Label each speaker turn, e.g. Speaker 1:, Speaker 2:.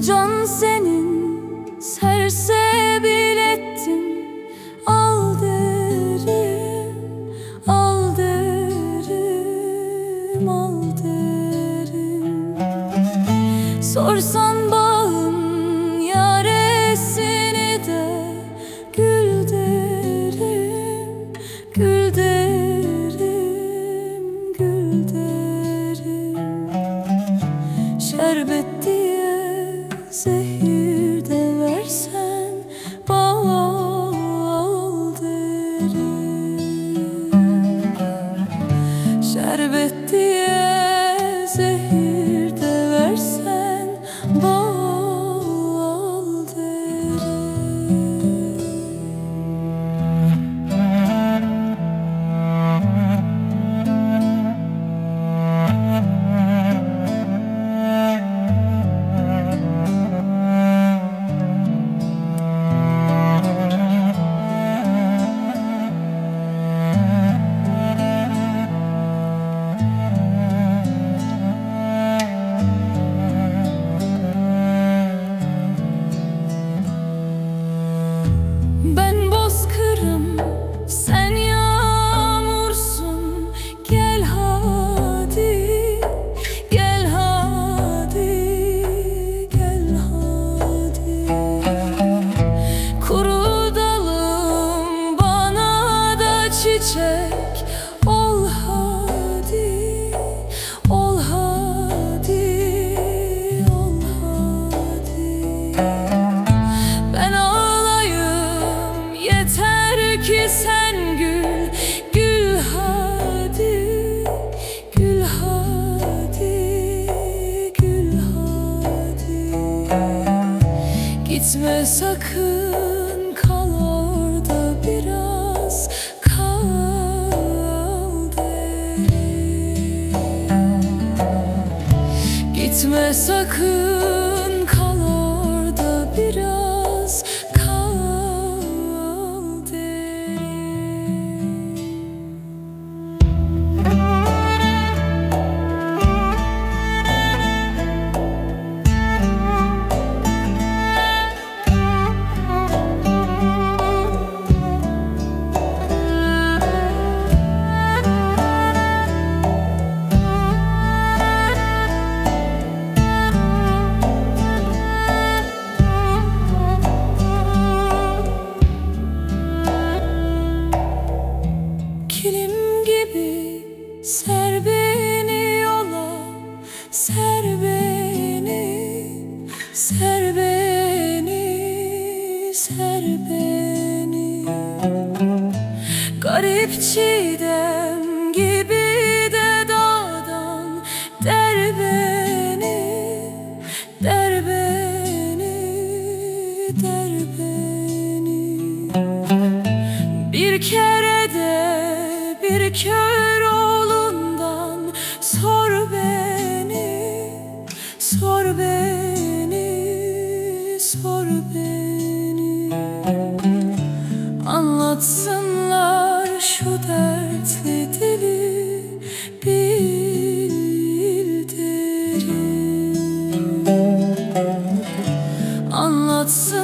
Speaker 1: Can senin sersebil ettim. Al derim, al derim, al derim. Sorsan bağın yaresini de gül derim, gül derim, gül derim. Şerbet diye zehir de versen bal derim. Şerbet diye zehir de versen bal derim. Ben bozkırım, sen yağmursun. Gel hadi, gel hadi, gel hadi. Kuru dalım bana da çiçek. Ol hadi, ol hadi, ol hadi. Ben ağlayayım yeter ki sen gül, gül hadi, gül hadi, gül hadi. Gitme sakın, kal orada biraz, kal derim. Gitme sakın, kal orada biraz, kal derim. Kilim gibi ser beni yola, ser beni, ser beni, ser beni. Garip çiğdem gibi de dağdan der beni, der beni, der beni. Bir kere de bir kör oğlundan sor beni, sor beni, sor beni. Anlatsınlar şu dertli dili, bildirin. Anlatsınlar